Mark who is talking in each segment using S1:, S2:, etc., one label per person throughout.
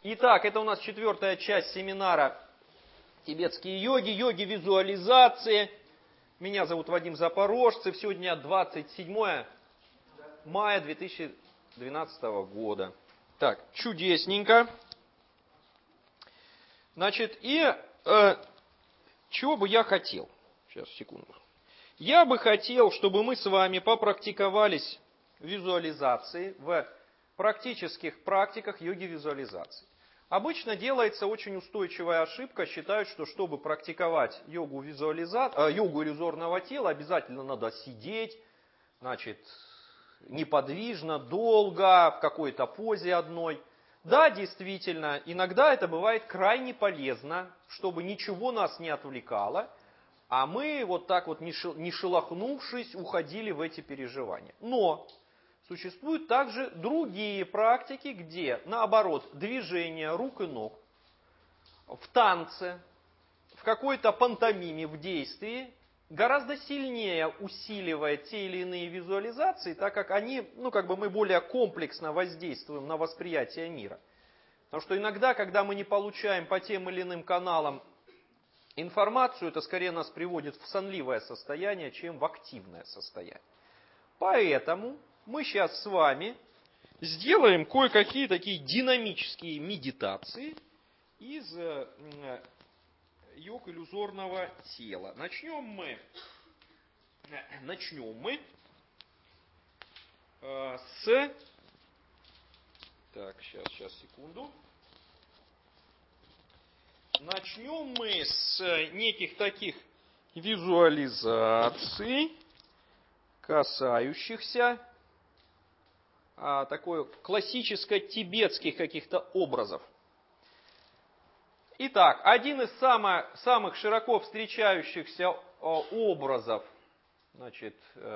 S1: Итак, это у нас 4-я часть семинара «Тибетские йоги», йоги визуализации. Меня зовут Вадим Запорожцев. Сегодня 27 мая 2012 года. Так, чудесненько. Значит, чего бы я хотел? Сейчас, секунду. Я бы хотел, чтобы мы с вами попрактиковались в визуализации, в практических практиках йоги-визуализации. Обычно делается очень устойчивая ошибка. Считают, что чтобы практиковать йогу иллюзорного тела, обязательно надо сидеть, значит, неподвижно, долго, в какой-то позе одной. Да, действительно, иногда это бывает крайне полезно, чтобы ничего нас не отвлекало, а мы вот так вот, не шелохнувшись, уходили в эти переживания. Но существуют также другие практики, где, наоборот, движение рук и ног в танце, в какой-то пантомиме, в действии, гораздо сильнее усиливает те или иные визуализации, так как они, мы более комплексно воздействуем на восприятие мира. Потому что иногда, когда мы не получаем по тем или иным каналам информацию, это скорее нас приводит в сонливое состояние, чем в активное состояние. Поэтому мы сейчас с вами сделаем кое-какие такие динамические медитации из йог иллюзорного тела. Начнем мы с... Так, сейчас, секунду. Начнем мы с неких таких визуализаций, касающихся такой классическо-тибетских каких-то образов. Итак, один из самых широко встречающихся образов, значит,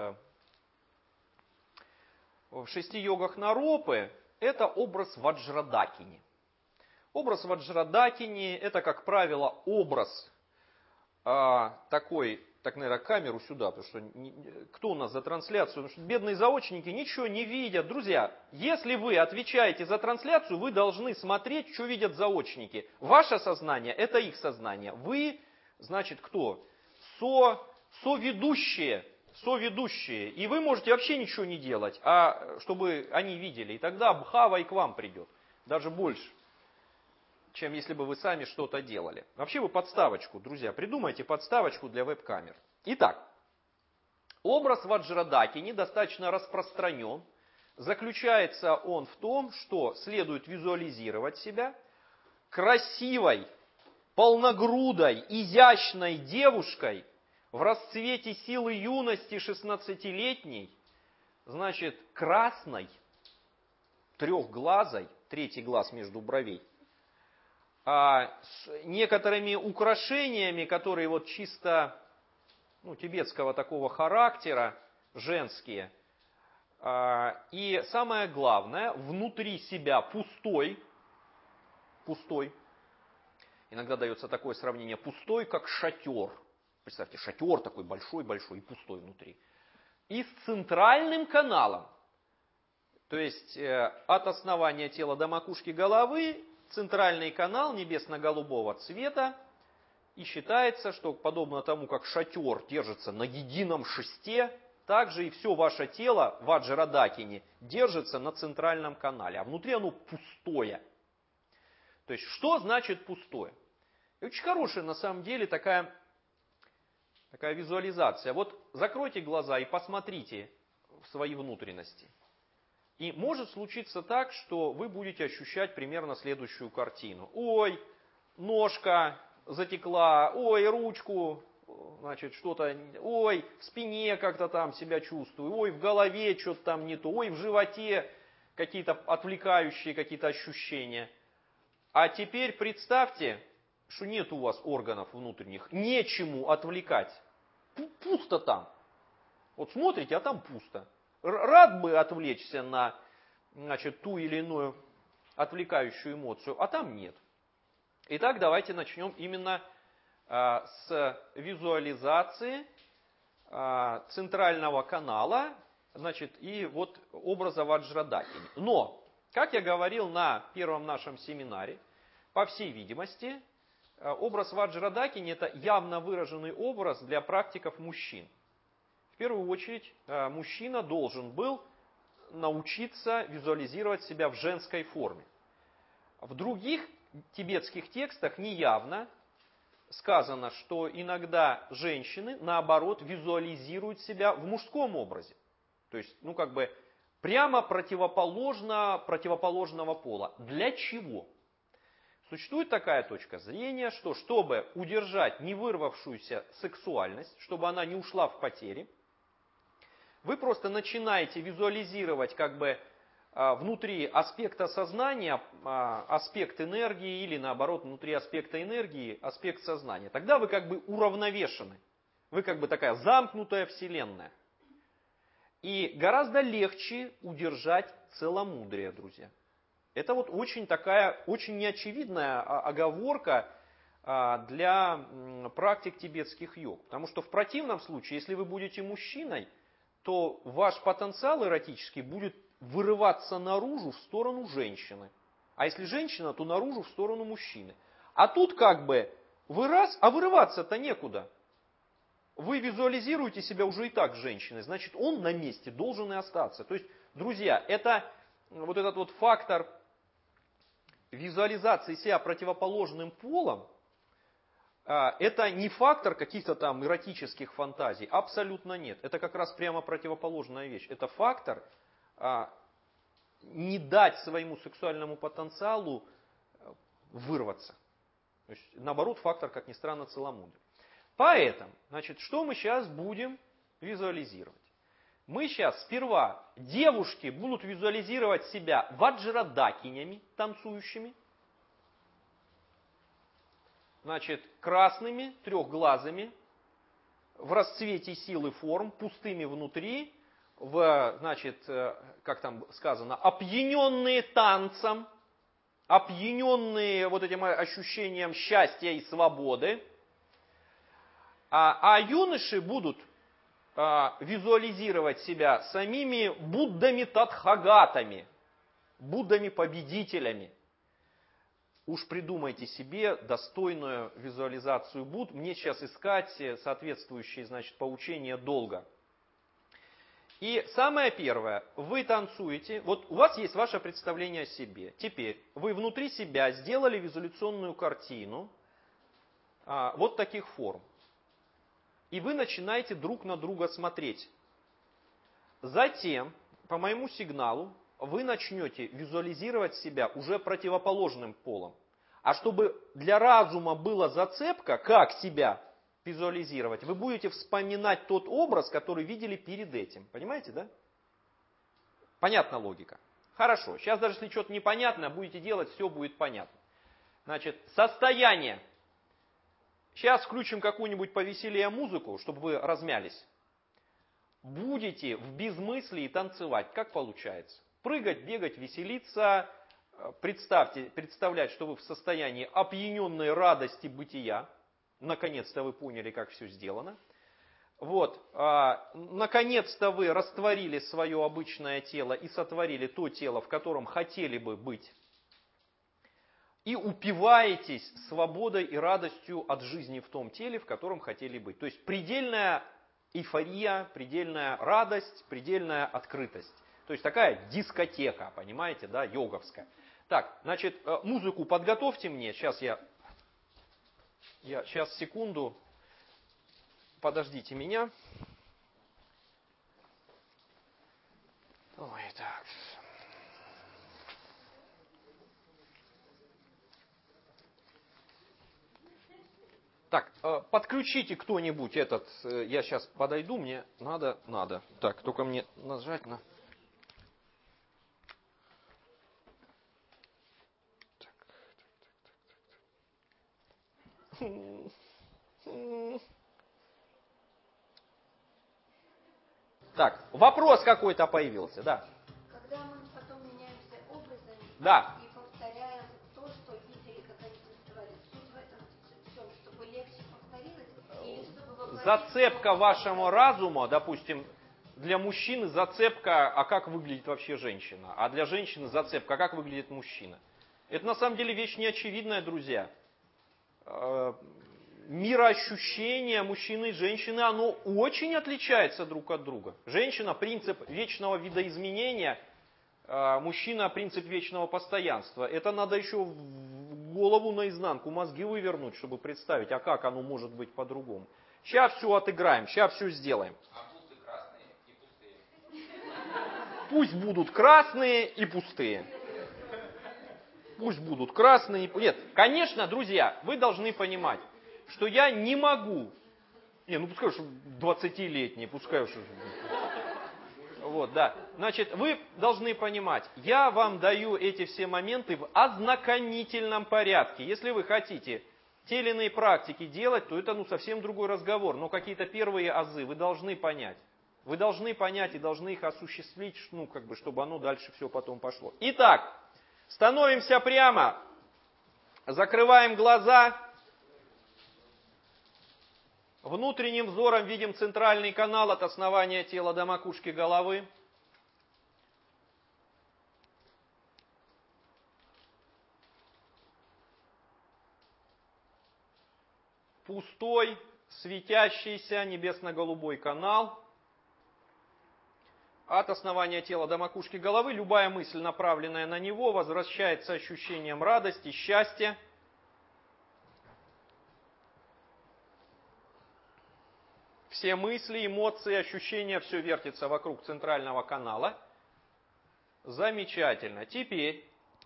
S1: в 6 йогах Наропы, это образ Ваджрадакини. Образ Ваджрадакини – это, как правило, образ такой, так, наверное, камеру сюда, потому что кто у нас за трансляцию? Потому что бедные заочники ничего не видят. Друзья, если вы отвечаете за трансляцию, вы должны смотреть, что видят заочники. Ваше сознание – это их сознание. Вы, значит, кто? Соведущие. И вы можете вообще ничего не делать, чтобы они видели. И тогда бхава и к вам придет. Даже больше, чем если бы вы сами что-то делали. Вообще вы подставочку, друзья, придумайте подставочку для веб-камер. Итак, образ Ваджрадакини достаточно распространен. Заключается он в том, что следует визуализировать себя красивой, полногрудой, изящной девушкой в расцвете силы юности 16-летней, значит, красной, трехглазой, 3-й глаз между бровей, с некоторыми украшениями, которые вот чисто тибетского такого характера, женские. И самое главное, внутри себя пустой. Иногда дается такое сравнение: пустой, как шатер. Представьте, шатер такой большой-большой и пустой внутри. И с центральным каналом. То есть от основания тела до макушки головы центральный канал небесно-голубого цвета, и считается, что подобно тому, как шатер держится на едином шесте, также и все ваше тело, Ваджрадакини, держится на центральном канале, а внутри оно пустое. То есть, что значит пустое? И очень хорошая, на самом деле, такая визуализация. Вот закройте глаза и посмотрите в свои внутренности. И может случиться так, что вы будете ощущать примерно следующую картину. Ой, ножка затекла, ой, ручку, значит, что-то, ой, в спине как-то там себя чувствую, ой, в голове что-то там не то, ой, в животе какие-то отвлекающие какие-то ощущения. А теперь представьте, что нет у вас органов внутренних, нечему отвлекать. Пусто там. Вот смотрите, а там пусто. Рад бы отвлечься на, значит, ту или иную отвлекающую эмоцию, а там нет. Итак, давайте начнем именно с визуализации центрального канала, значит, и вот образа Ваджрадакини. Но Как я говорил на первом нашем семинаре, по всей видимости, образ Ваджрадакини – это явно выраженный образ для практиков мужчин. В первую очередь, мужчина должен был научиться визуализировать себя в женской форме. В других тибетских текстах неявно сказано, что иногда женщины, наоборот, визуализируют себя в мужском образе. То есть, прямо противоположного пола. Для чего? Существует такая точка зрения, что чтобы удержать невырвавшуюся сексуальность, чтобы она не ушла в потери, вы просто начинаете визуализировать внутри аспекта сознания аспект энергии или наоборот внутри аспекта энергии аспект сознания. Тогда вы уравновешены. Вы такая замкнутая вселенная. И гораздо легче удержать целомудрие, друзья. Это очень неочевидная оговорка для практик тибетских йог. Потому что в противном случае, если вы будете мужчиной, то ваш потенциал эротический будет вырываться наружу в сторону женщины. А если женщина, то наружу в сторону мужчины. А тут вы раз, а вырываться-то некуда. Вы визуализируете себя уже и так женщиной, значит он на месте должен и остаться. То есть, друзья, это этот фактор визуализации себя противоположным полом, это не фактор каких-то там эротических фантазий, абсолютно нет. Это как раз прямо противоположная вещь. Это фактор не дать своему сексуальному потенциалу вырваться. То есть, наоборот, фактор, как ни странно, целомудрия. Поэтому, что мы сейчас будем визуализировать? Мы сейчас сперва, девушки будут визуализировать себя ваджрадакинями, танцующими. Красными, трехглазыми, в расцвете силы форм, пустыми внутри, как там сказано, опьяненные танцем, опьяненные этим ощущением счастья и свободы. А юноши будут визуализировать себя самими Буддами-тадхагатами, Буддами-победителями. Уж придумайте себе достойную визуализацию Будд. Мне сейчас искать соответствующие, поучения долго. И самое первое, вы танцуете, у вас есть ваше представление о себе. Теперь вы внутри себя сделали визуализационную картину таких форм. И вы начинаете друг на друга смотреть. Затем, по моему сигналу, вы начнете визуализировать себя уже противоположным полом. А чтобы для разума была зацепка, как себя визуализировать, вы будете вспоминать тот образ, который видели перед этим. Понимаете, да? Понятна логика? Хорошо. Сейчас даже если что-то непонятно, будете делать, все будет понятно. Состояние. Сейчас включим какую-нибудь повеселее музыку, чтобы вы размялись. Будете в безмыслии танцевать. Как получается? Прыгать, бегать, веселиться. Представлять, что вы в состоянии опьяненной радости бытия. Наконец-то вы поняли, как все сделано. Наконец-то вы растворили свое обычное тело и сотворили то тело, в котором хотели бы быть. И упиваетесь свободой и радостью от жизни в том теле, в котором хотели быть. То есть предельная эйфория, предельная радость, предельная открытость. То есть такая дискотека, понимаете, да, йоговская. Так, музыку подготовьте мне. Сейчас я сейчас секунду. Подождите меня. Ой, так. Так, подключите кто-нибудь этот, я сейчас подойду, мне надо. Так, только мне нажать на... Так, вопрос какой-то появился, да.
S2: Когда мы потом меняемся образами,
S1: да,
S2: и повторяем то, что видели, когда они танцевали, суть в этом всем, чтобы легче повторилось, или чтобы воплотить...
S1: Зацепка вашему разуму, допустим, для мужчины зацепка, а как выглядит вообще женщина, а для женщины зацепка, а как выглядит мужчина. Это на самом деле вещь неочевидная, друзья. Мироощущение мужчины и женщины, оно очень отличается друг от друга. Женщина – принцип вечного видоизменения, мужчина – принцип вечного постоянства. Это надо еще в голову наизнанку, мозги вывернуть, чтобы представить, а как оно может быть по-другому. Сейчас все отыграем, сейчас все сделаем.
S3: А бусы красные и пустые?
S1: Пусть будут красные и пустые. Пусть будут красные и пустые. Нет, конечно, друзья, вы должны понимать, что я не могу, пускай уж 20-летний, пускай уж... Вот, да. Значит, вы должны понимать, я вам даю эти все моменты в ознакомительном порядке. Если вы хотите те или иные практики делать, то это совсем другой разговор. Но какие-то первые азы вы должны понять. Вы должны понять и должны их осуществить, чтобы оно дальше все потом пошло. Итак, становимся прямо, закрываем глаза. Внутренним взором видим центральный канал от основания тела до макушки головы. Пустой, светящийся небесно-голубой канал. От основания тела до макушки головы любая мысль, направленная на него, возвращается ощущением радости, счастья. Все мысли, эмоции, ощущения, все вертится вокруг центрального канала. Замечательно. Теперь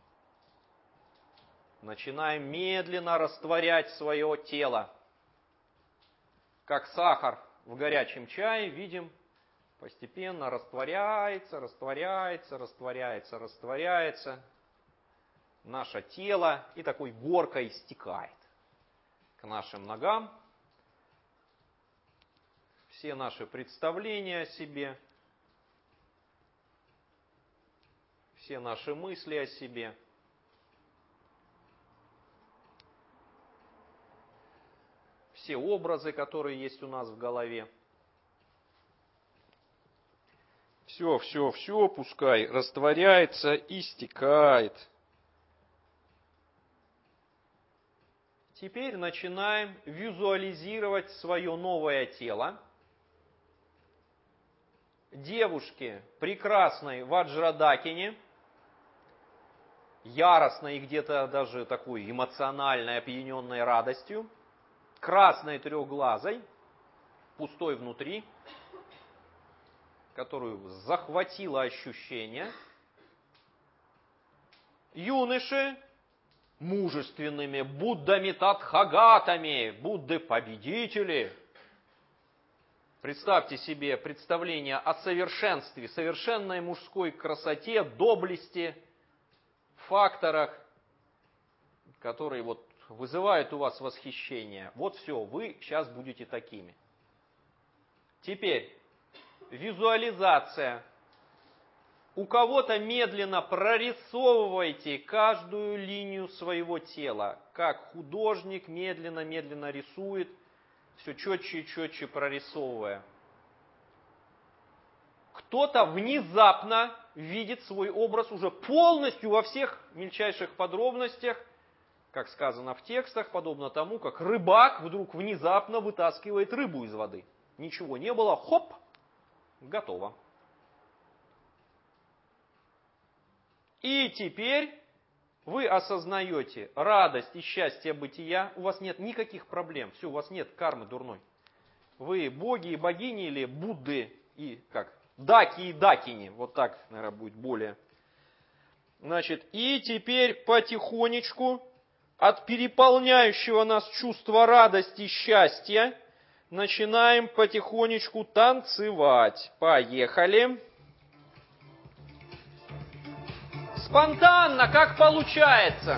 S1: начинаем медленно растворять свое тело. Как сахар в горячем чае, видим, постепенно растворяется, растворяется, растворяется, растворяется наше тело и такой горкой стекает к нашим ногам. Все наши представления о себе, все наши мысли о себе. Все образы, которые есть у нас в голове. Все, пускай растворяется и стекает. Теперь начинаем визуализировать свое новое тело. Девушки прекрасной Ваджрадакини, яростной и где-то даже такой эмоциональной, опьяненной радостью, красной трехглазой, пустой внутри, которую захватило ощущение. Юноши мужественными Буддами-татхагатами, Будды-победители. Представьте себе представление о совершенстве, совершенной мужской красоте, доблести, факторах, которые вызывают у вас восхищение. Вот все, вы сейчас будете такими. Теперь визуализация. У кого-то медленно прорисовывайте каждую линию своего тела, как художник медленно-медленно рисует, все четче и четче прорисовывая. Кто-то внезапно видит свой образ уже полностью во всех мельчайших подробностях, как сказано в текстах, подобно тому, как рыбак вдруг внезапно вытаскивает рыбу из воды. Ничего не было, хоп, готово. И теперь вы осознаете радость и счастье бытия, у вас нет никаких проблем, все, у вас нет кармы дурной. Вы боги и богини или Будды и даки и дакини, вот так, наверное, будет более. Значит, и теперь потихонечку от переполняющего нас чувства радости и счастья начинаем потихонечку танцевать. Поехали. Спонтанно, как получается.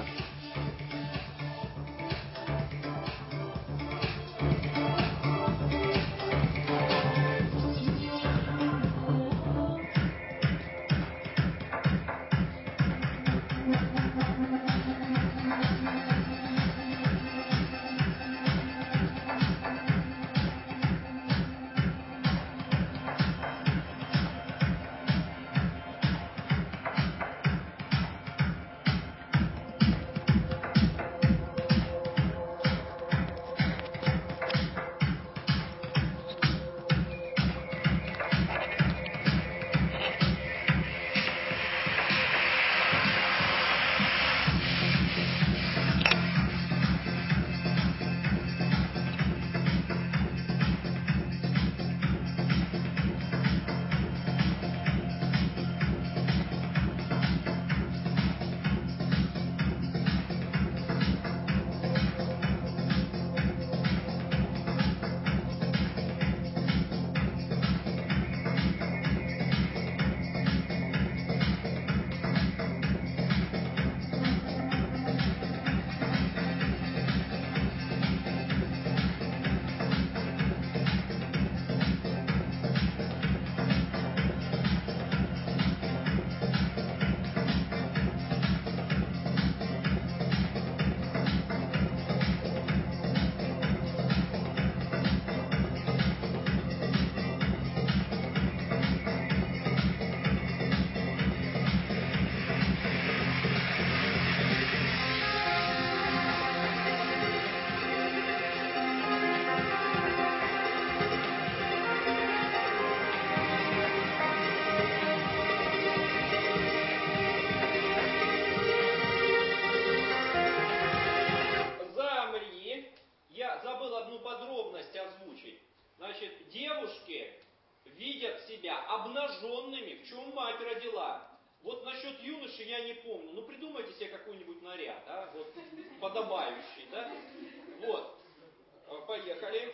S1: Значит, девушки видят себя обнаженными, в чем мать родила. Вот насчет юноши я не помню. Ну, придумайте себе какой-нибудь наряд, а? Вот, подобающий, да? Вот. Поехали.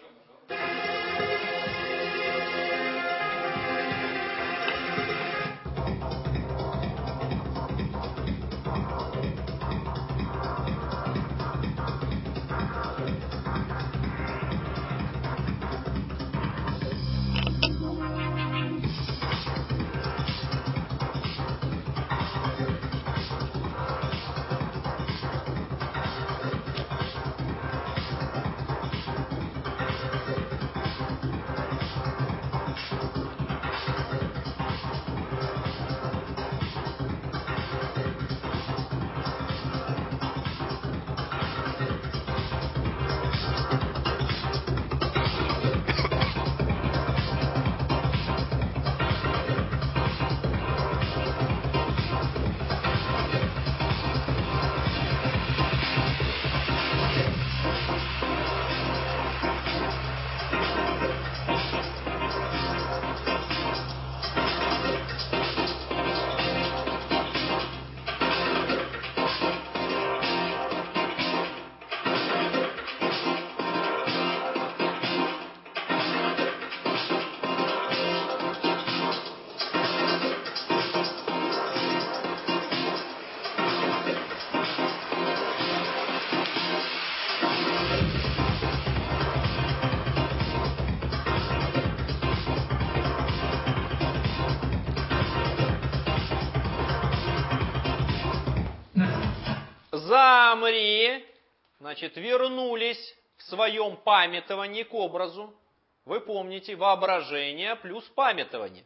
S1: Замри. Значит, вернулись в своем памятовании к образу. Вы помните, воображение плюс памятование.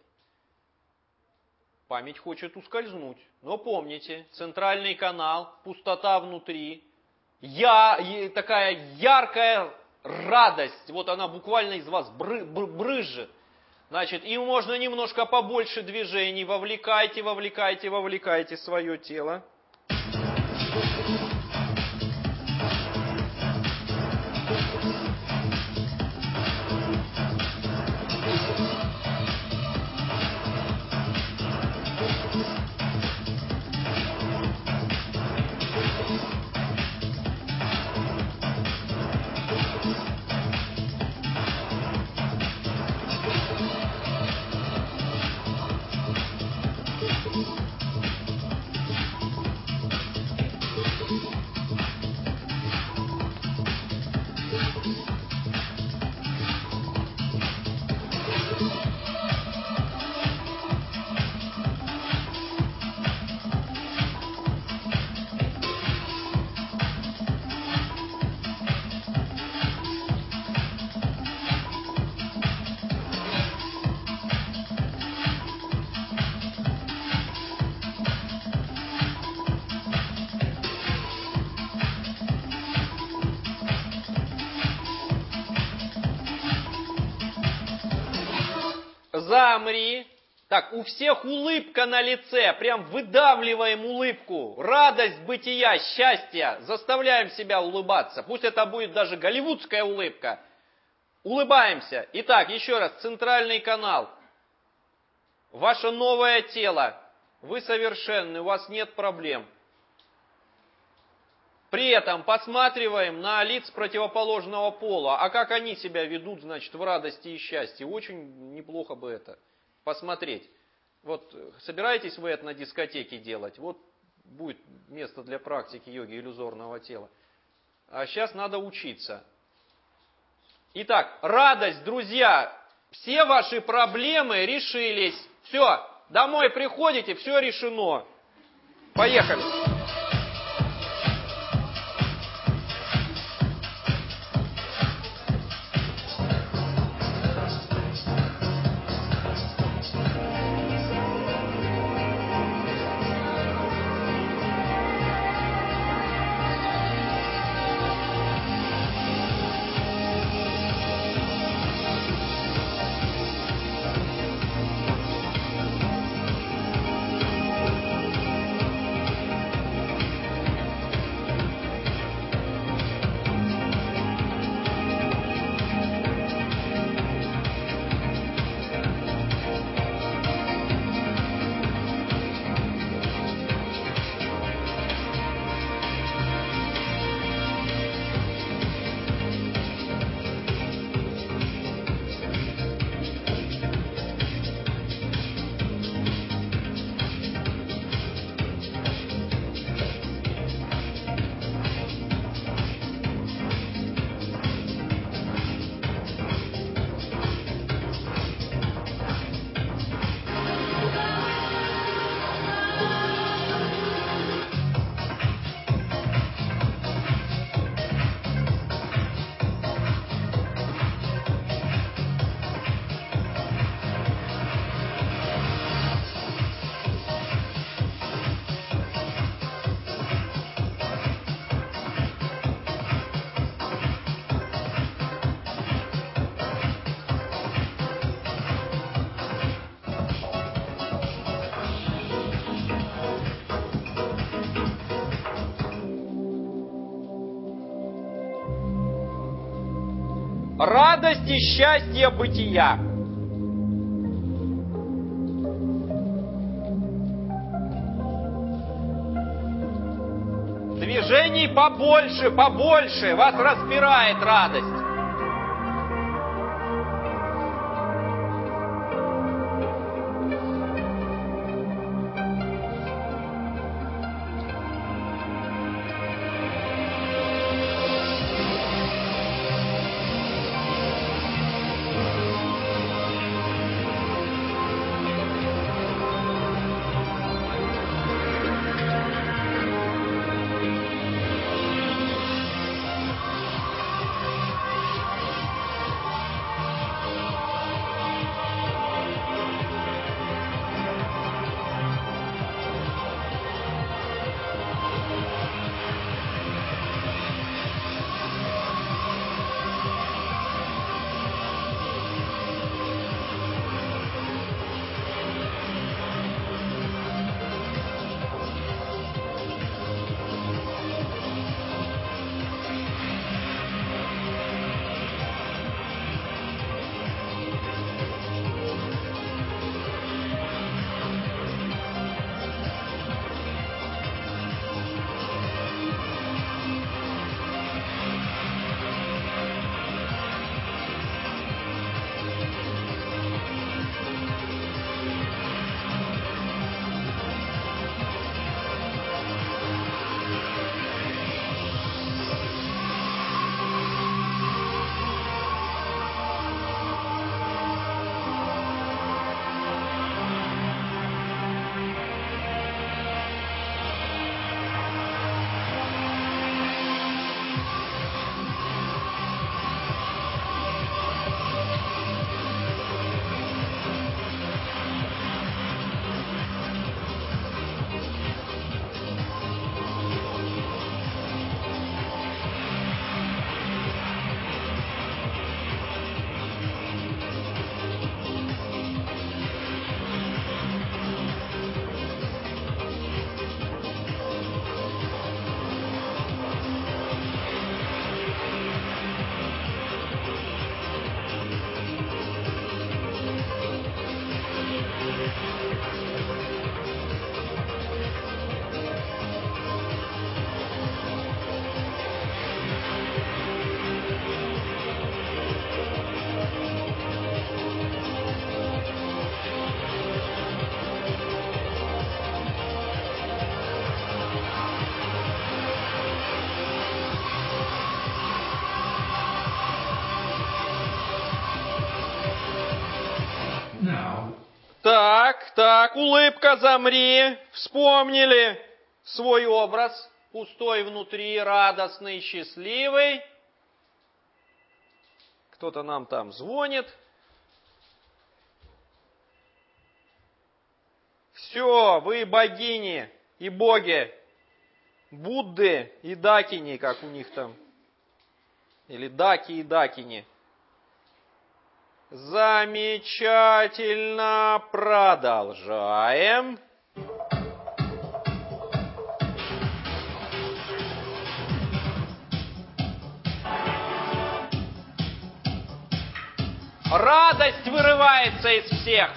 S1: Память хочет ускользнуть. Но помните, центральный канал, пустота внутри, такая яркая радость. Вот она буквально из вас брызжет. Значит, им можно немножко побольше движений. Вовлекайте свое тело. Замри. Так, у всех улыбка на лице, прям выдавливаем улыбку. Радость бытия, счастье. Заставляем себя улыбаться. Пусть это будет даже голливудская улыбка. Улыбаемся. Итак, еще раз, центральный канал. Ваше новое тело. Вы совершенны, у вас нет проблем. При этом посматриваем на лиц противоположного пола. А как они себя ведут, значит, в радости и счастье. Очень неплохо бы это посмотреть. Вот собираетесь вы это на дискотеке делать? Вот будет место для практики йоги иллюзорного тела. А сейчас надо учиться. Итак, радость, друзья. Все ваши проблемы решились. Все, домой приходите, все решено. Поехали. Радость и счастье бытия. Движений побольше, побольше. Вас распирает радость. Так, улыбка, замри. Вспомнили свой образ, пустой внутри, радостный, счастливый. Кто-то нам там звонит. Все, вы богини и боги, Будды и Дакини, как у них там, или Даки и Дакини. Замечательно, продолжаем. Радость вырывается из всех.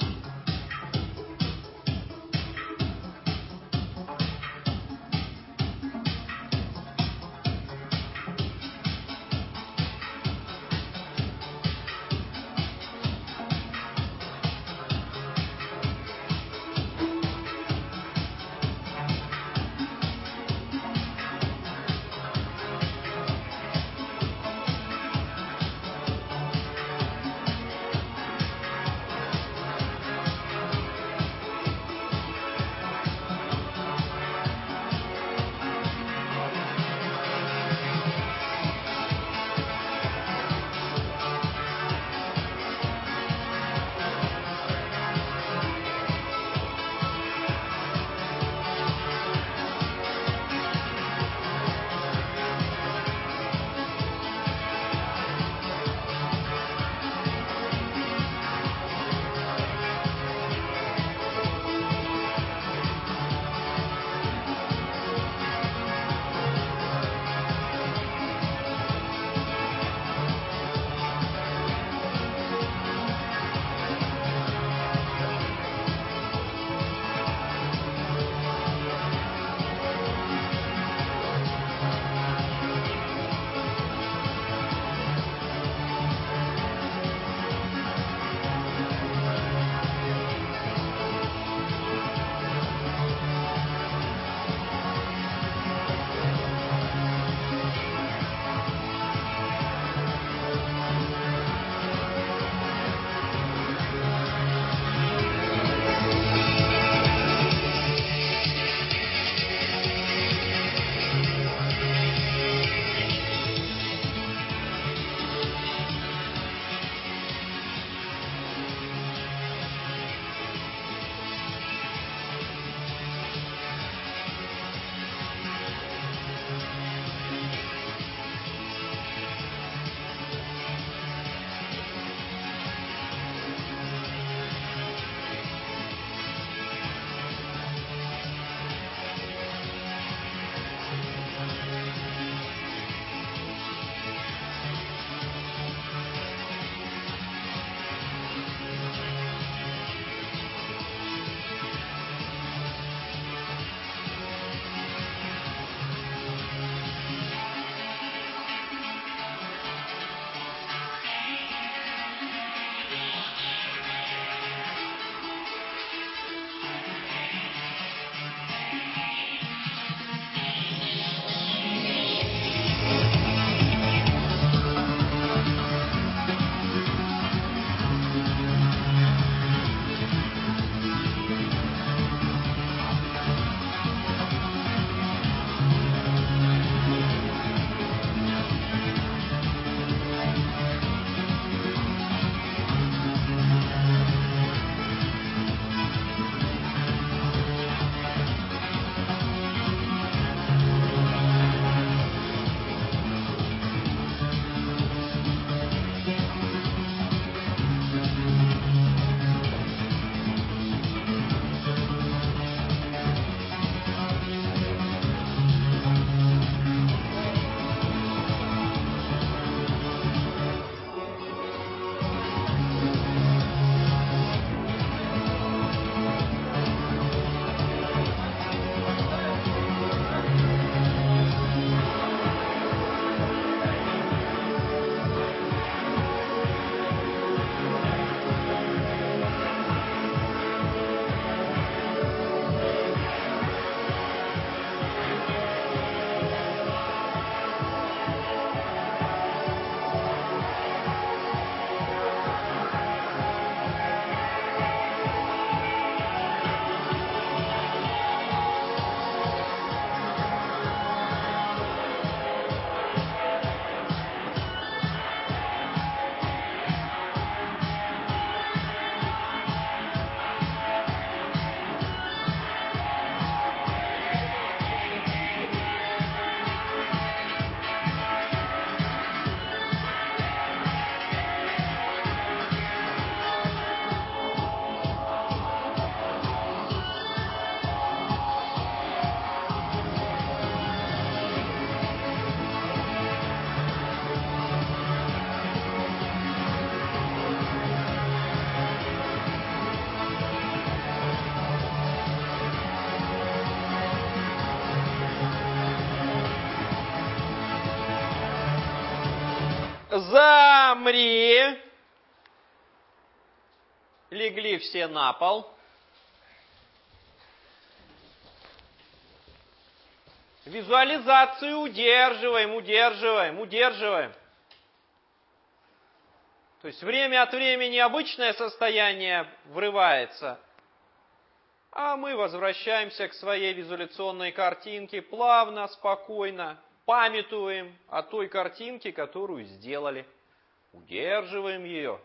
S1: Замри. Легли все на пол. Визуализацию удерживаем, удерживаем, удерживаем. То есть время от времени обычное состояние врывается, а мы возвращаемся к своей визуляционной картинке плавно, спокойно, памятуем о той картинке, которую сделали. Удерживаем ее.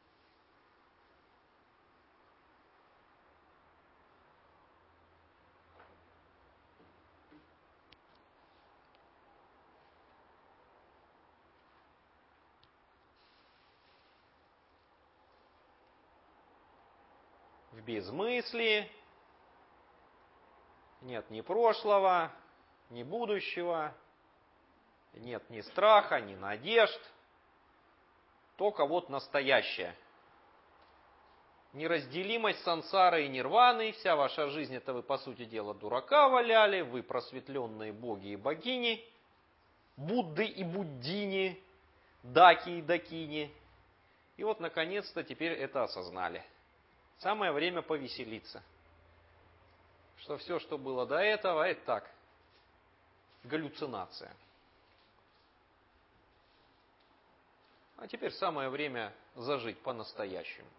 S1: В безмыслии. Нет ни прошлого, ни будущего, нет ни страха, ни надежд, только вот настоящее. Неразделимость сансары и нирваны, вся ваша жизнь, это вы, по сути дела, дурака валяли, вы просветленные боги и богини, Будды и Буддини, Даки и Дакини. И вот, наконец-то, теперь это осознали. Самое время повеселиться. Что все, что было до этого, это так, галлюцинация. А теперь самое время зажить по-настоящему.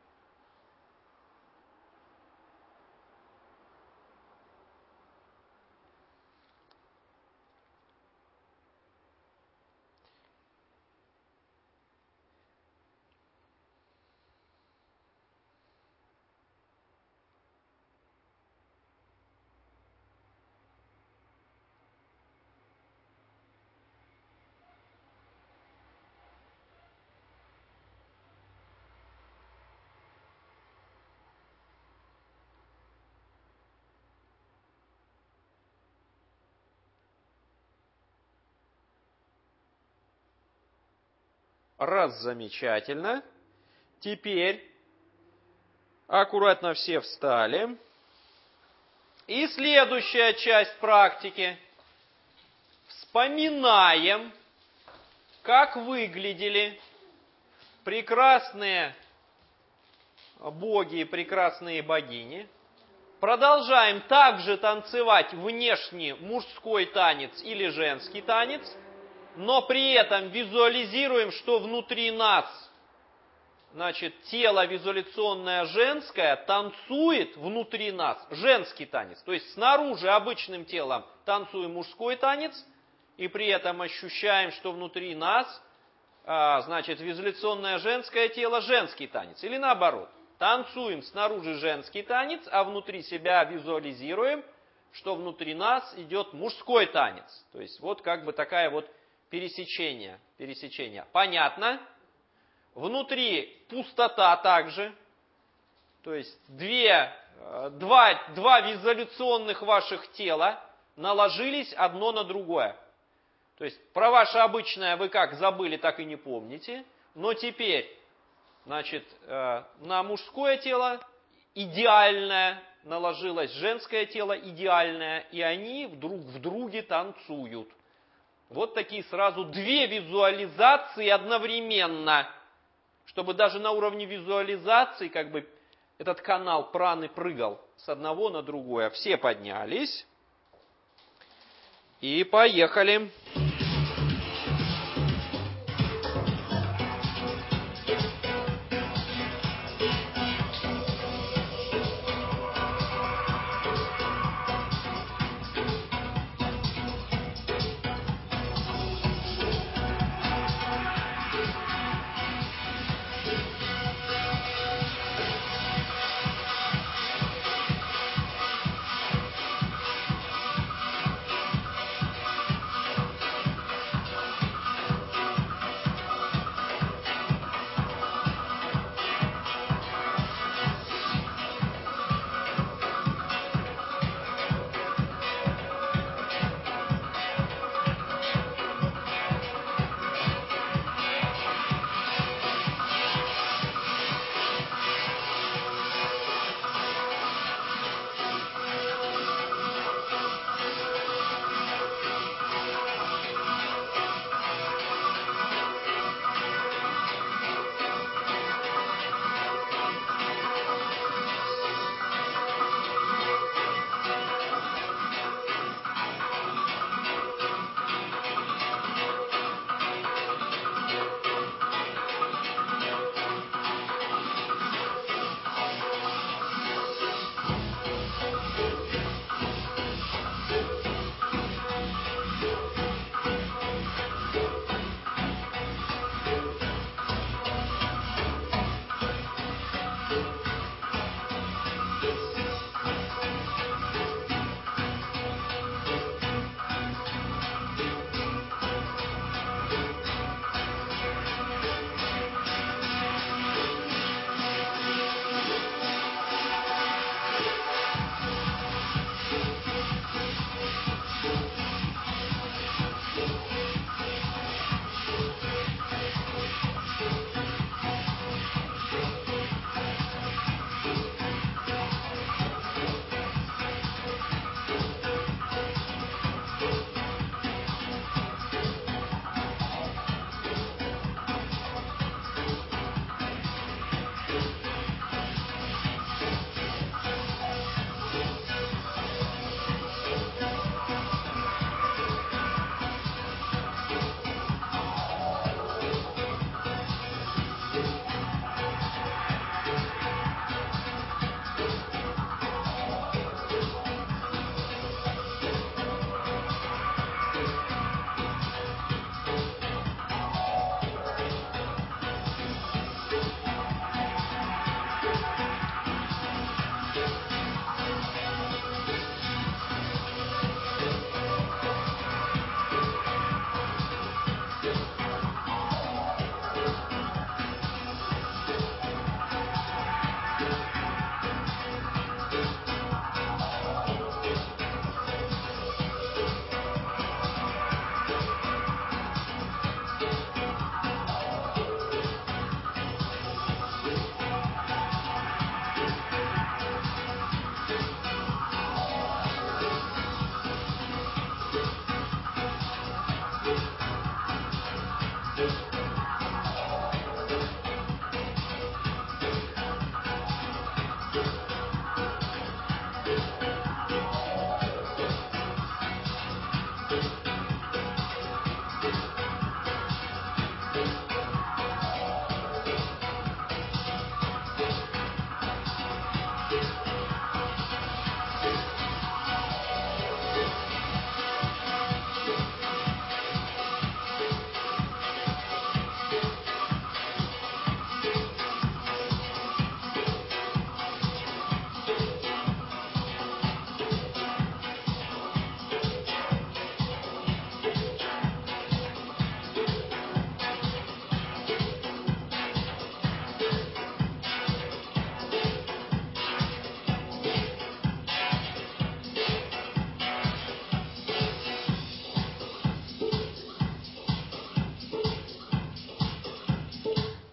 S1: Раз, замечательно. Теперь аккуратно все встали. И следующая часть практики. Вспоминаем, как выглядели прекрасные боги и прекрасные богини. Продолжаем также танцевать внешний мужской танец или женский танец, но при этом визуализируем, что внутри нас, значит, тело визуляционное женское танцует внутри нас, женский танец. То есть снаружи обычным телом танцуем мужской танец, и при этом ощущаем, что внутри нас, значит, визуляционное женское тело, женский танец. Или наоборот, танцуем снаружи женский танец, а внутри себя визуализируем, что внутри нас идет мужской танец. То есть вот как бы такая вот пересечение. Понятно? Внутри пустота также. То есть два визуляционных ваших тела наложились одно на другое. То есть про ваше обычное вы как забыли, так и не помните. Но теперь, значит, на мужское тело идеальное наложилось женское тело идеальное, и они друг в друге танцуют. Вот такие сразу две визуализации одновременно, чтобы даже на уровне визуализации как бы этот канал праны прыгал с одного на другое. Все поднялись и поехали.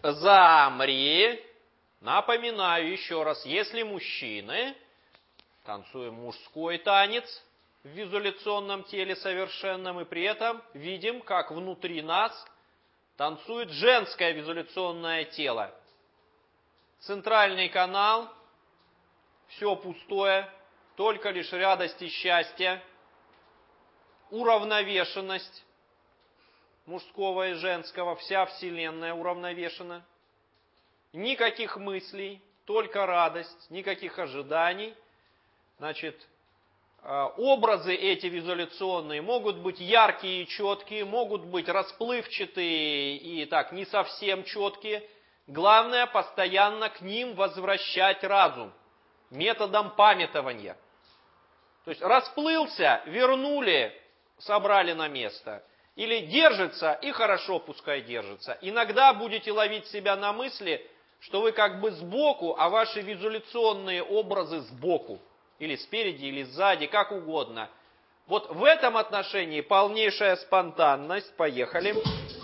S1: Замри. Напоминаю еще раз, если мужчины, танцуем мужской танец в визуляционном теле совершенном, и при этом видим, как внутри нас танцует женское визуляционное тело. Центральный канал, все пустое, только лишь радость и счастье, уравновешенность мужского и женского, вся Вселенная уравновешена. Никаких мыслей, только радость, никаких ожиданий. Значит, образы эти визуляционные могут быть яркие и четкие, могут быть расплывчатые и так не совсем четкие. Главное, постоянно к ним возвращать разум методом памятования. То есть расплылся, вернули, собрали на место. Или держится, и хорошо, пускай держится. Иногда будете ловить себя на мысли, что вы как бы сбоку, а ваши визуляционные образы сбоку. Или спереди, или сзади, как угодно. Вот в этом отношении полнейшая спонтанность. Поехали.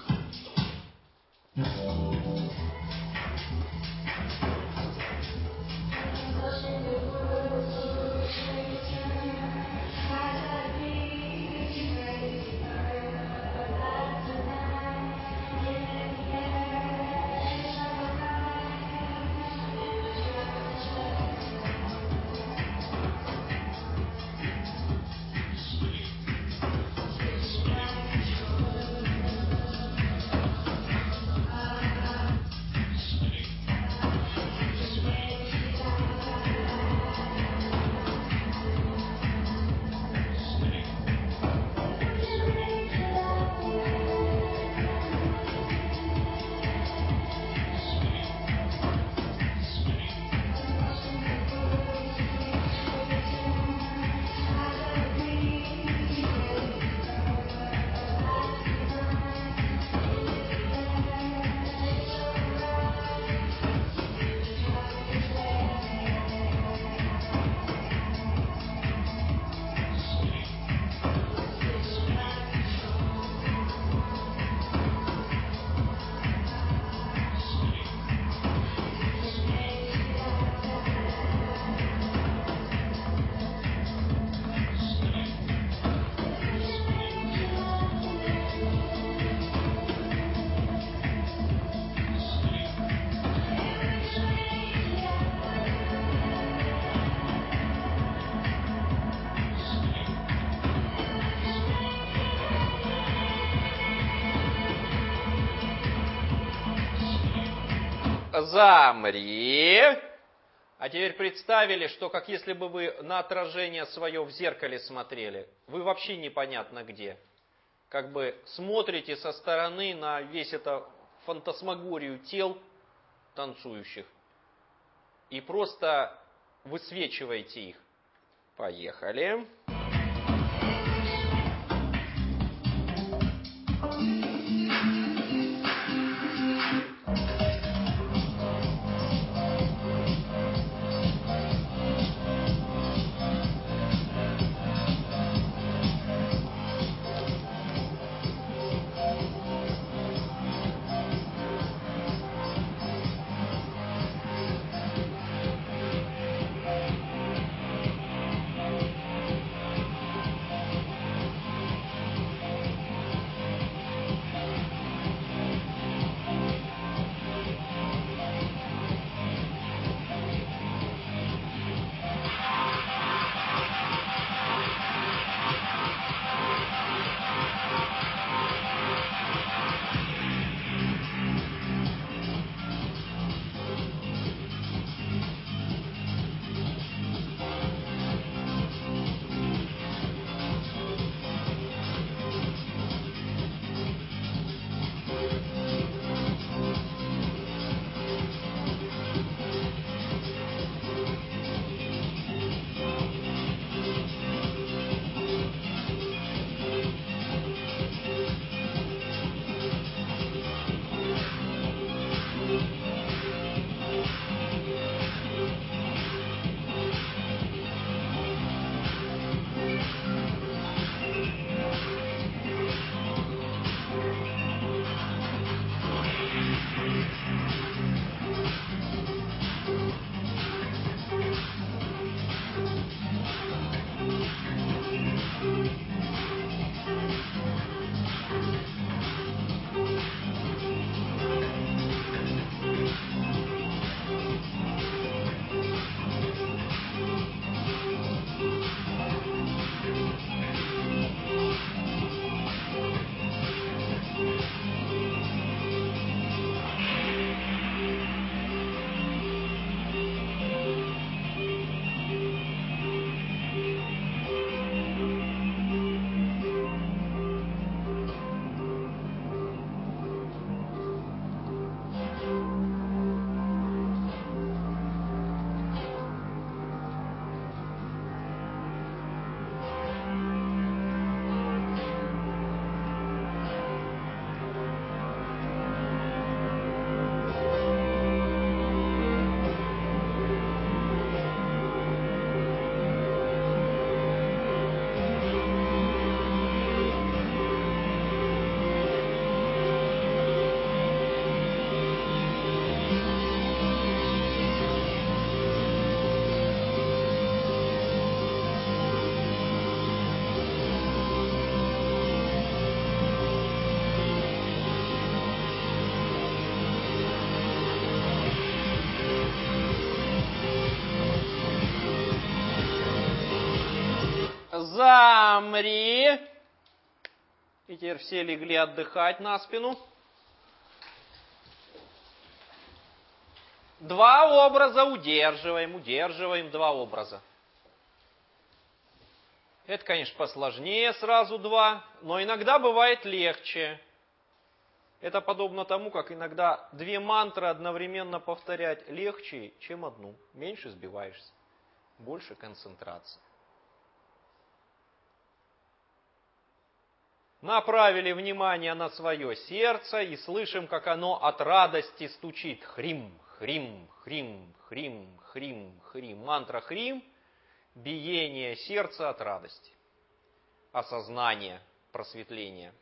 S1: Замри. А теперь представили, что как если бы вы на отражение свое в зеркале смотрели. Вы вообще непонятно где. Как бы смотрите со стороны на весь это фантасмагорию тел танцующих. И просто высвечиваете их. Поехали. замри. И теперь все легли отдыхать на спину. Два образа удерживаем два образа. Это, конечно, посложнее сразу два, но иногда бывает легче. Это подобно тому, как иногда две мантры одновременно повторять легче, чем одну. Меньше сбиваешься, больше концентрации. Направили внимание на свое сердце и слышим, как оно от радости стучит. Хрим, хрим, хрим, хрим, хрим, хрим. Мантра хрим – биение сердца от радости, осознания, просветления.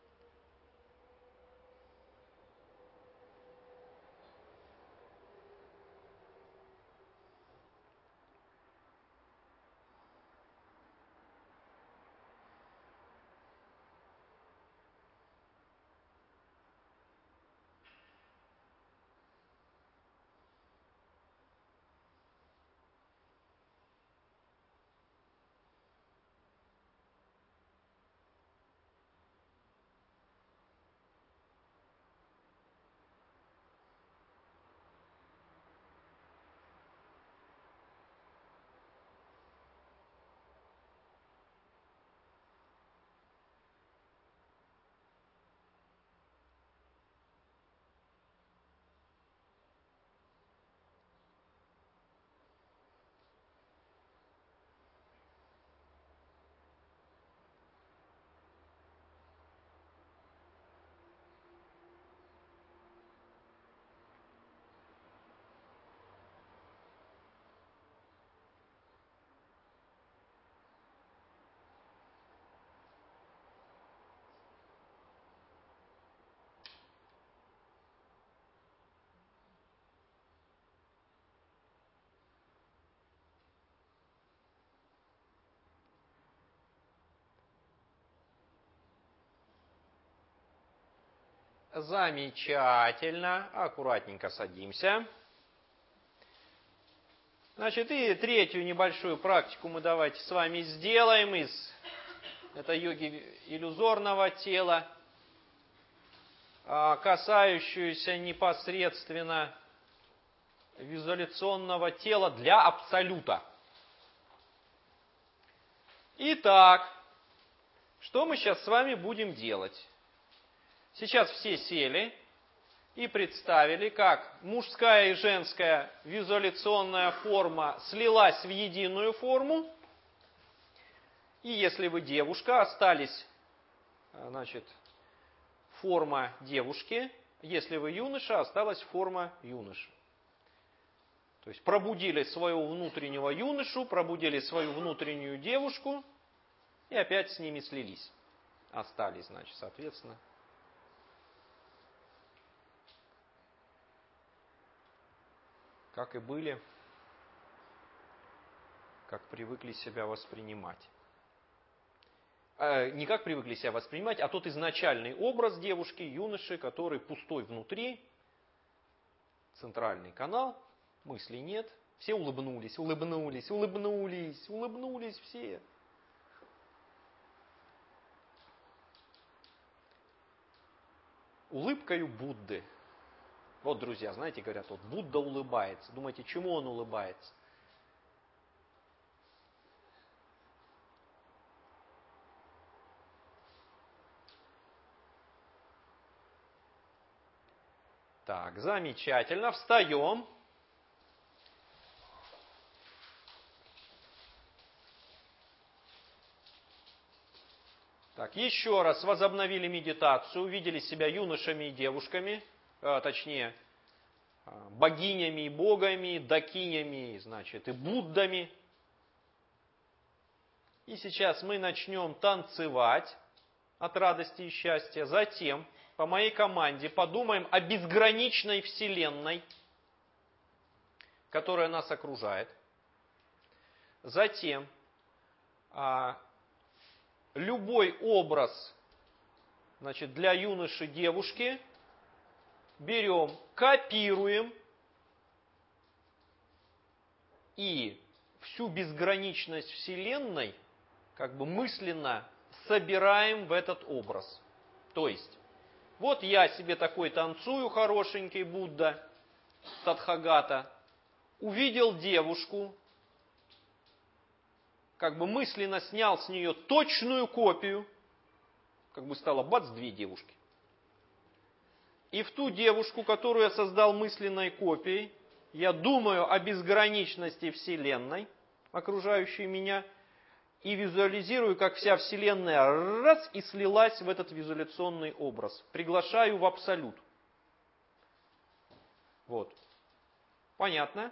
S1: Замечательно. Аккуратненько садимся. Значит, и третью небольшую практику мы давайте с вами сделаем из этой йоги иллюзорного тела, касающуюся непосредственно визуаляционного тела для абсолюта. Итак, что мы сейчас с вами будем делать? Сейчас все сели и представили, как мужская и женская визуаляционная форма слилась в единую форму. И если вы девушка, остались, значит, форма девушки. Если вы юноша, осталась форма юноши. То есть пробудили своего внутреннего юношу, пробудили свою внутреннюю девушку и опять с ними слились. Остались, значит, соответственно. Как и были, как привыкли себя воспринимать. Не как привыкли себя воспринимать, а тот изначальный образ девушки, юноши, который пустой внутри, центральный канал, мыслей нет, все улыбнулись все. Улыбкою Будды. Вот, друзья, знаете, говорят, вот Будда улыбается. Думаете, чему он улыбается? Так, замечательно. Встаем. Так, еще раз возобновили медитацию, увидели себя юношами и девушками, точнее, богинями и богами, дакинями, значит, и Буддами. И сейчас мы начнем танцевать от радости и счастья. Затем, по моей команде, подумаем о безграничной Вселенной, которая нас окружает. Затем, любой образ, значит, для юноши, девушки берем, копируем и всю безграничность Вселенной, как бы мысленно собираем в этот образ. То есть, вот я себе такой танцую, хорошенький Будда, Тадхагата, увидел девушку, как бы мысленно снял с нее точную копию, как бы стало бац, две девушки. И в ту девушку, которую я создал мысленной копией, я думаю о безграничности Вселенной, окружающей меня, и визуализирую, как вся Вселенная раз и слилась в этот визуляционный образ. Приглашаю в абсолют. Вот. Понятно?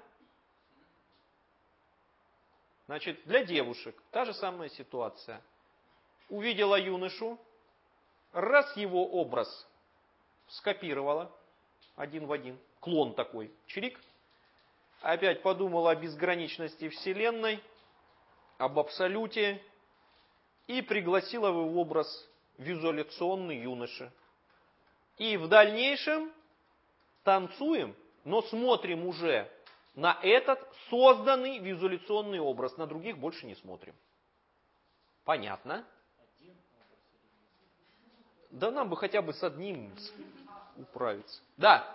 S1: Значит, для девушек та же самая ситуация. Увидела юношу, раз его образ скопировала, один в один, клон такой, чирик. Опять подумала о безграничности Вселенной, об абсолюте и пригласила в его образ визуаляционный юноши. И в дальнейшем танцуем, но смотрим уже на этот созданный визуаляционный образ, на других больше не смотрим. Понятно? Да нам бы хотя бы с одним управиться. Да.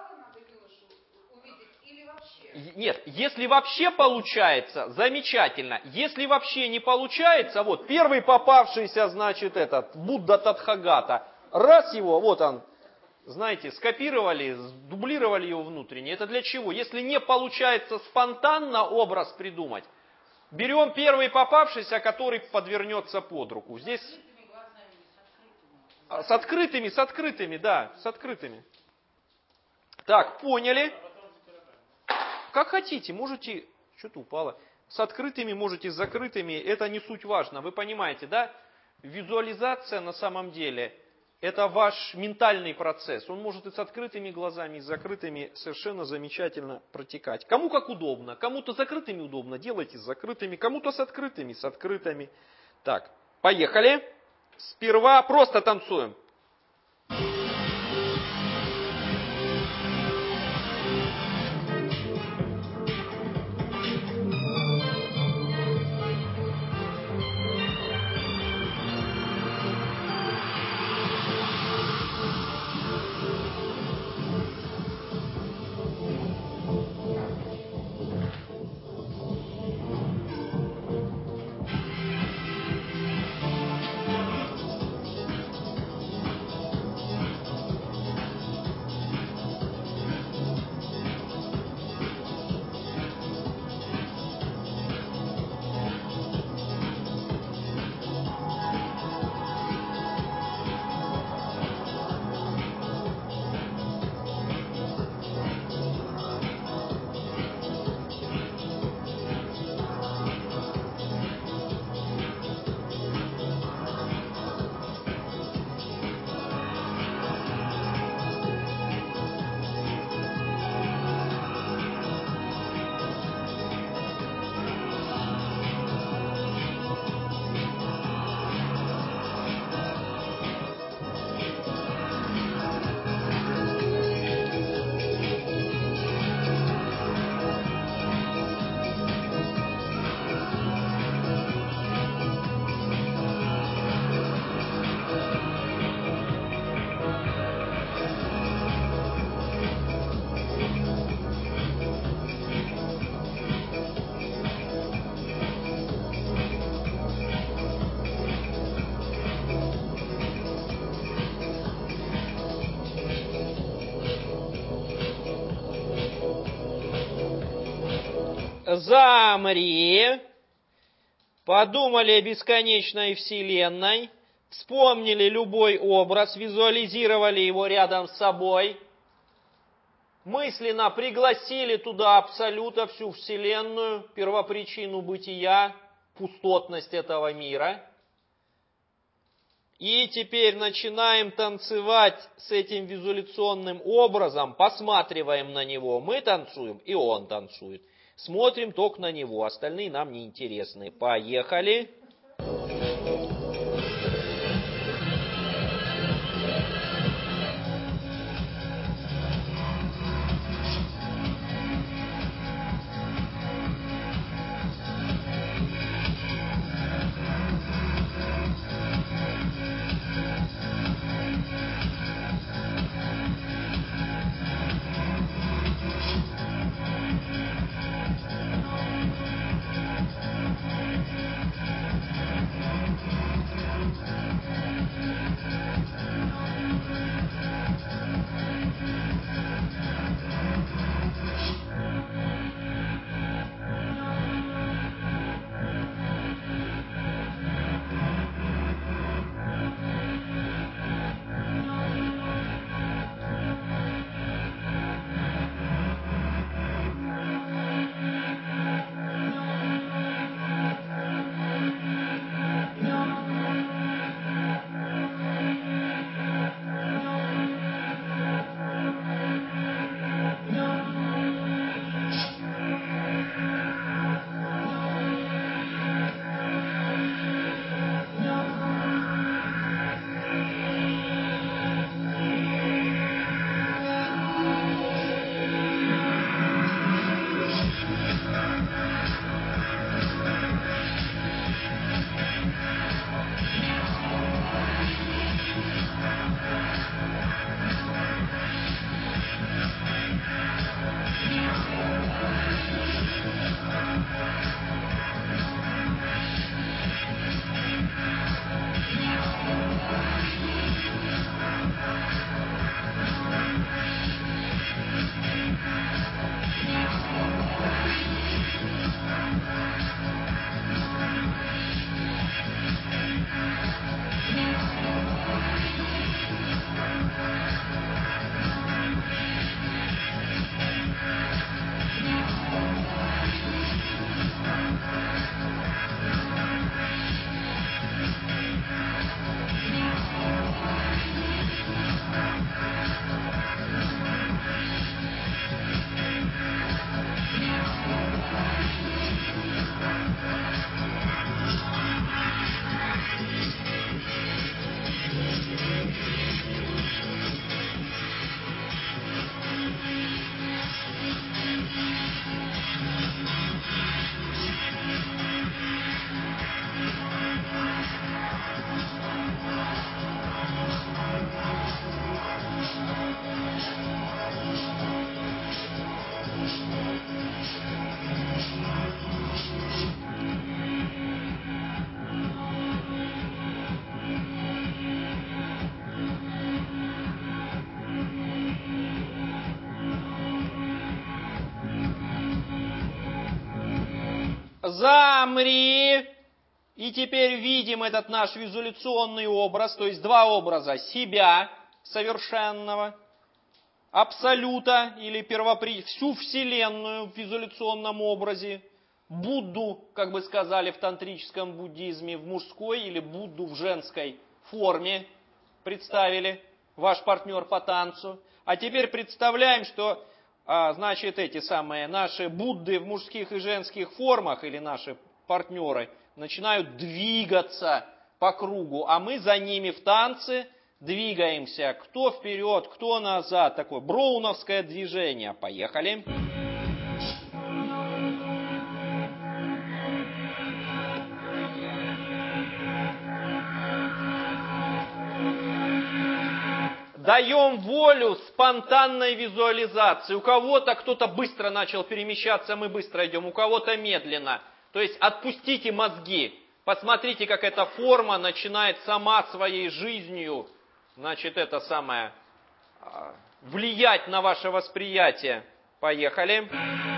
S1: Нет, если вообще получается, замечательно. Если вообще не получается, вот первый попавшийся, значит, этот Будда Тадхагата, раз его, вот он, знаете, скопировали, дублировали его внутренне. Это для чего? Если не получается спонтанно образ придумать, берем первый попавшийся, который подвернется под руку. Здесь с открытыми, да, с открытыми. Так, поняли? Как хотите, можете, что-то упало, с открытыми, можете с закрытыми, это не суть важно, вы понимаете, да? Визуализация на самом деле, это ваш ментальный процесс, он может и с открытыми глазами, и с закрытыми совершенно замечательно протекать. Кому как удобно, кому-то с закрытыми удобно, делайте с закрытыми, кому-то с открытыми. Так, поехали. Сперва просто танцуем. Замри, подумали о бесконечной Вселенной, вспомнили любой образ, визуализировали его рядом с собой, мысленно пригласили туда абсолюта, всю Вселенную, первопричину бытия, пустотность этого мира. И теперь начинаем танцевать с этим визуаляционным образом, посматриваем на него, мы танцуем, и он танцует. Смотрим только на него, остальные нам не интересны. Поехали. замри. И теперь видим этот наш визуляционный образ, то есть два образа себя совершенного, абсолюта или всю Вселенную в визуляционном образе, Будду, как бы сказали в тантрическом буддизме, в мужской или Будду в женской форме представили, ваш партнер по танцу. А теперь представляем, что, значит, эти самые наши Будды в мужских и женских формах или наши партнеры начинают двигаться по кругу, а мы за ними в танце двигаемся. Кто вперед, кто назад. Такое броуновское движение. Поехали. Даем волю спонтанной визуализации. У кого-то кто-то быстро начал перемещаться, мы быстро идем, у кого-то медленно. То есть отпустите мозги. Посмотрите, как эта форма начинает сама своей жизнью, значит, это самое, влиять на ваше восприятие. Поехали.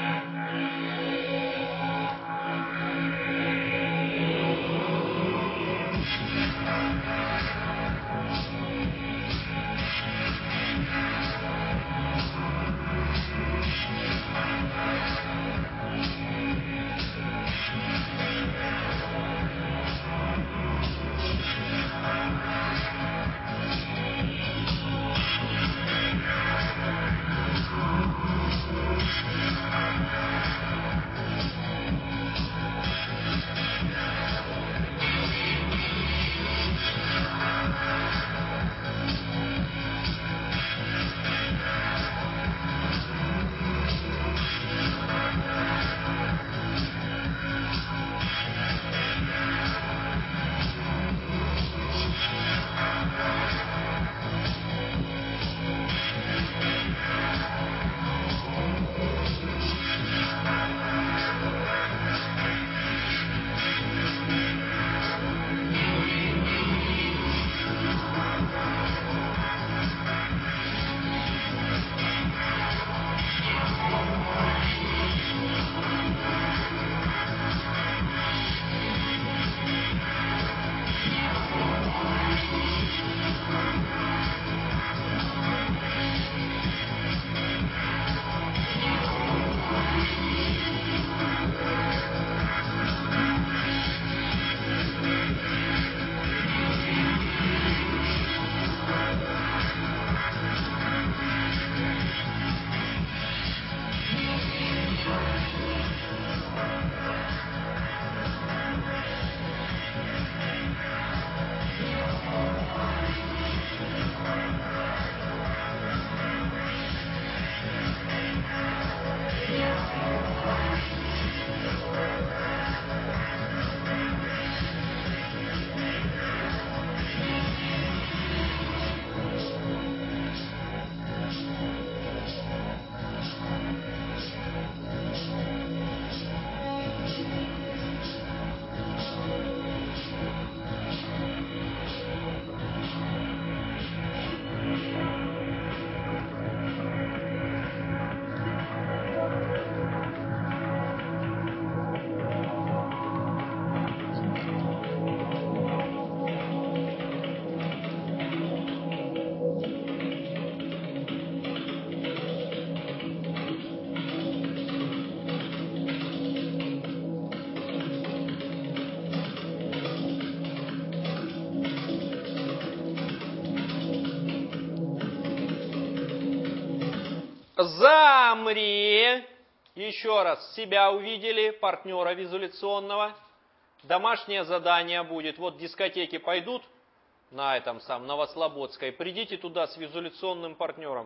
S1: Замри. Еще раз, себя увидели, партнера визуляционного. Домашнее задание будет. Вот дискотеки пойдут на этом самом Новослободской. Придите туда с визуляционным партнером.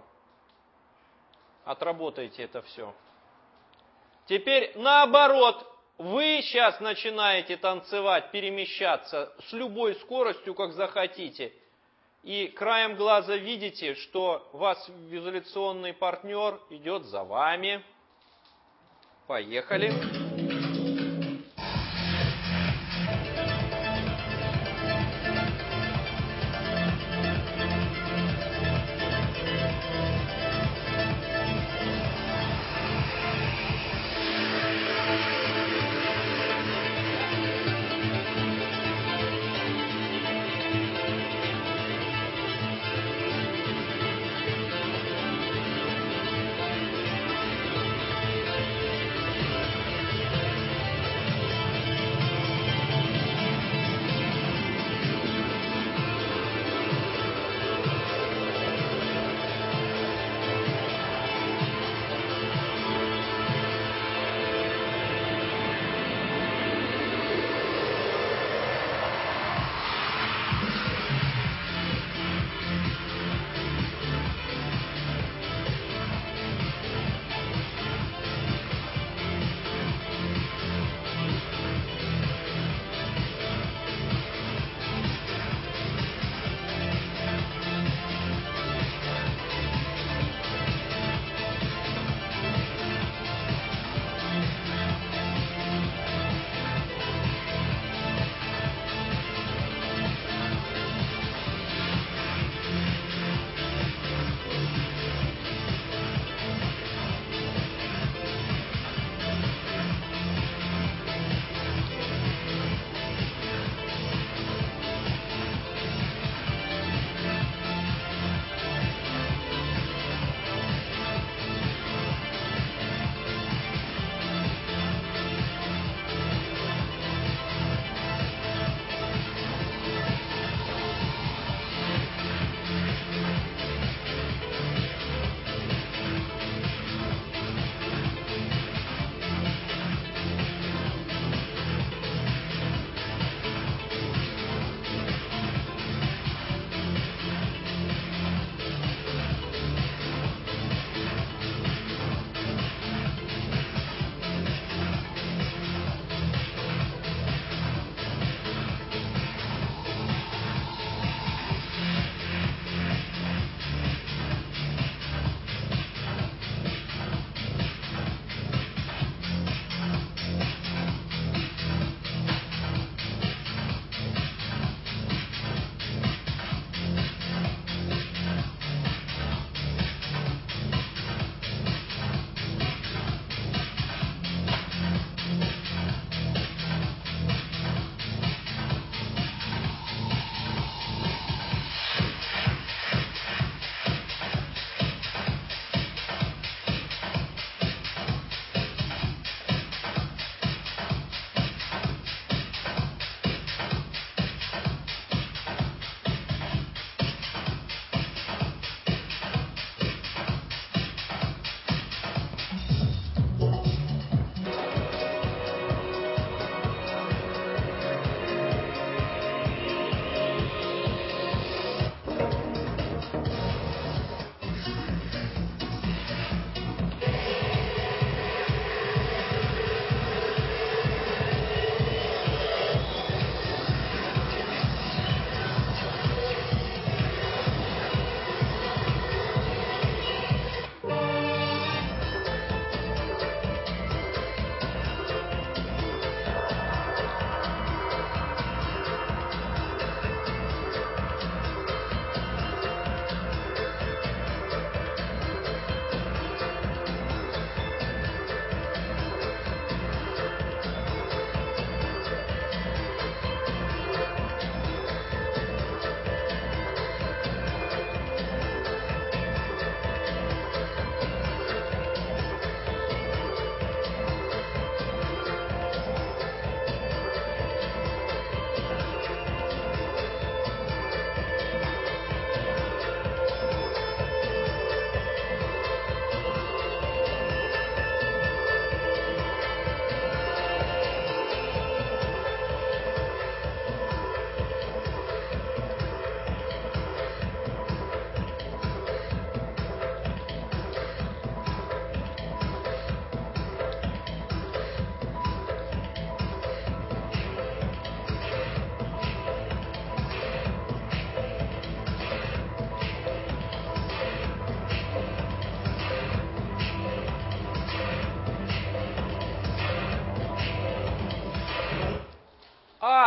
S1: Отработайте это все. Теперь наоборот. Вы сейчас начинаете танцевать, перемещаться с любой скоростью, как захотите. И краем глаза видите, что ваш визуляционный партнер идет за вами. Поехали.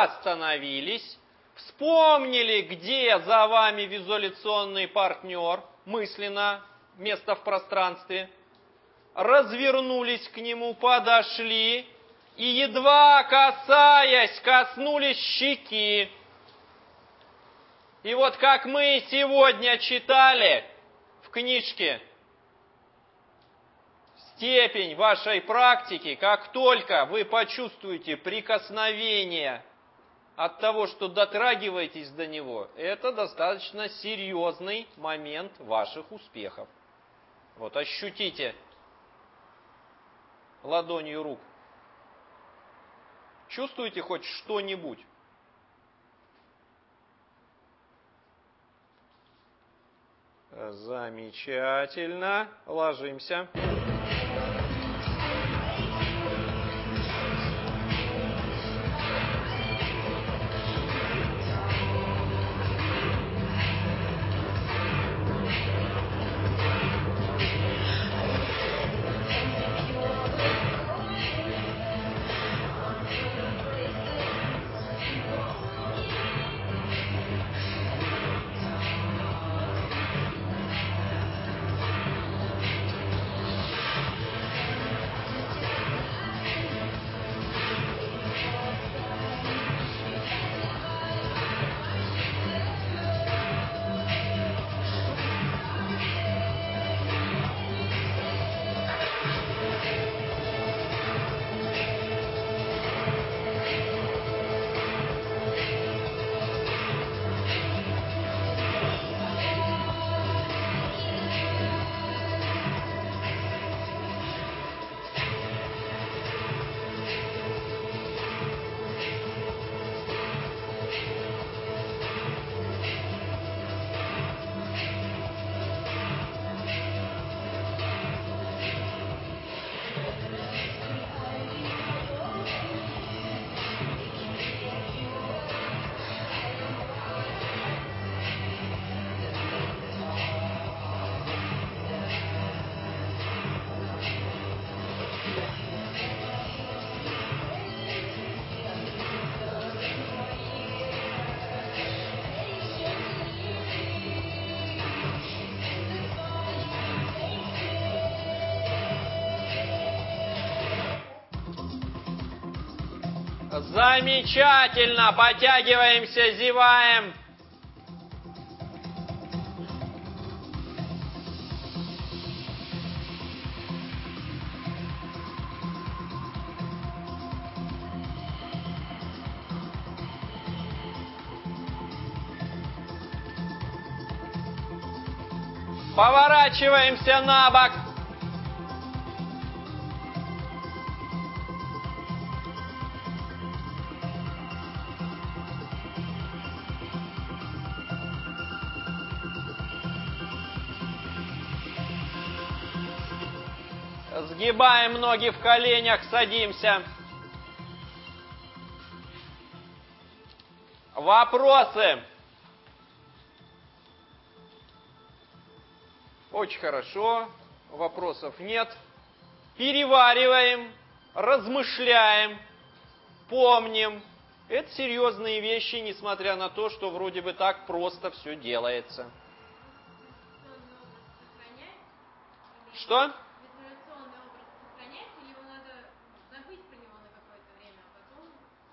S1: остановились, вспомнили, где за вами визуализационный партнер, мысленно, место в пространстве, развернулись к нему, подошли и, едва касаясь, коснулись щеки. И вот как мы сегодня читали в книжке, степень вашей практики, как только вы почувствуете прикосновение от того, что дотрагиваетесь до него, это достаточно серьезный момент ваших успехов. Вот ощутите ладонью рук. Чувствуете хоть что-нибудь? Замечательно. Ложимся. Замечательно! Подтягиваемся, зеваем. Поворачиваемся на бок. Сгибаем ноги в коленях, садимся. Вопросы? Очень хорошо. Вопросов нет. Перевариваем, размышляем, помним. Это серьезные вещи, несмотря на то, что вроде бы так просто все делается. Что?
S4: Визуляционный образ сохраняется, или его надо забыть про него на какое-то время, а потом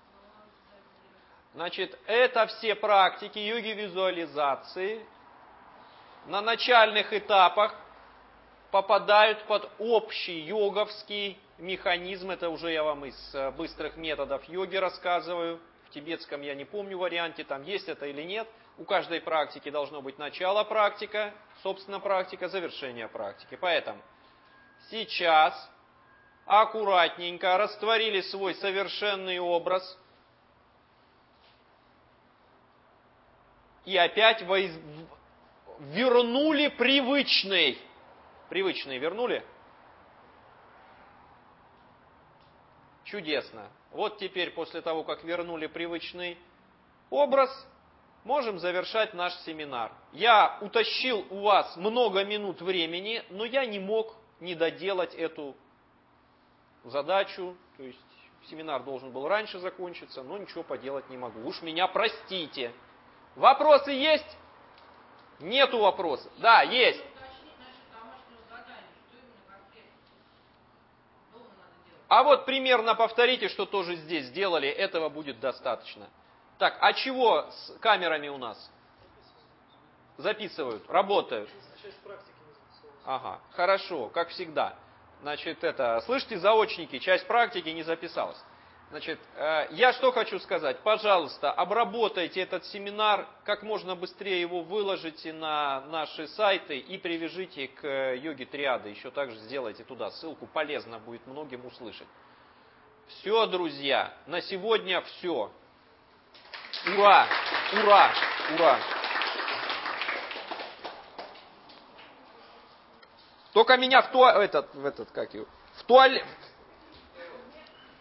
S1: Значит, это все практики йоги-визуализации на начальных этапах попадают под общий йоговский механизм. Это уже я вам из быстрых методов йоги рассказываю. В тибетском я не помню варианте, там есть это или нет. У каждой практики должно быть начало практика, собственно практика, завершение практики. Поэтому сейчас аккуратненько растворили свой совершенный образ и опять вернули привычный. Привычный вернули? Чудесно. Вот теперь, после того, как вернули привычный образ, можем завершать наш семинар. Я утащил у вас много минут времени, но я не мог не доделать эту задачу. То есть Семинар должен был раньше закончиться, но ничего поделать не могу. Уж меня простите. Вопросы есть? Нету вопросов? Да, есть. А вот примерно повторите, что тоже здесь сделали, этого будет достаточно. Так, а чего с камерами у нас? Записывают, работают. Ага, хорошо, как всегда. Значит, слышите, заочники, часть практики не записалась. Значит, я что хочу сказать. Пожалуйста, обработайте этот семинар, как можно быстрее его выложите на наши сайты и привяжите к йоге триады. Еще также сделайте туда ссылку, полезно будет многим услышать. Все, друзья, на сегодня все. Ура! Ура! Ура! Только меня в туалет...